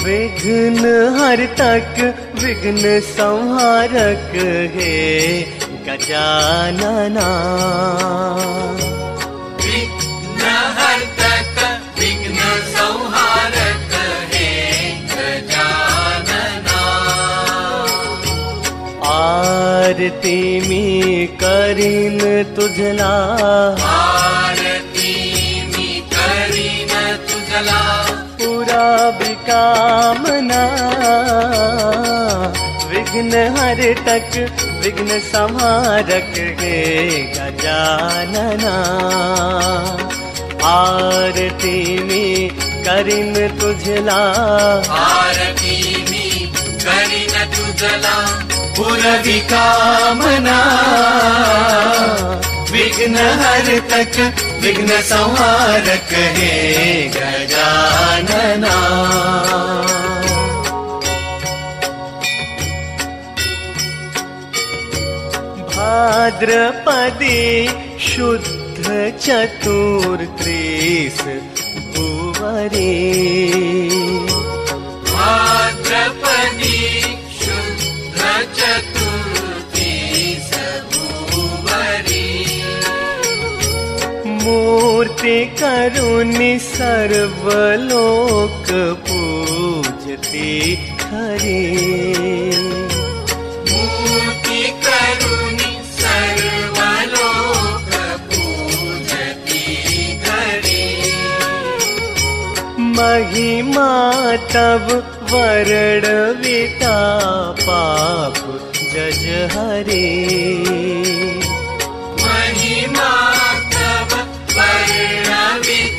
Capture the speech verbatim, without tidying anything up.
विघ्न हरतक विघ्न संहारक हे गजानना। विघ्न हरतक विघ्न संहारक हे गजानना। आरती में करीन तुझला, आरती में करीन तुझला, पूरा विकामना। विघ्न हरतक विघ्न संहारक हे गजानना। आरती में करीन तुझला, आरती में करीन तुझला, पूरा विकामना। विघ्न हरतक विघ्न संहारक हे गजानना। भाद्रपदे शुद्ध चतुर्त्रिस भुवरे। भाद्रपदे शुद्ध चतुर्त्रिस भुवरे। मूर्ति करुणि सर्वलोक पूजते हरे। मूर्ति करुणि सर्वलोक पूजते हरे। महिमा तब वर्णविता पाप जज हरे। महिमा तब वर्णविता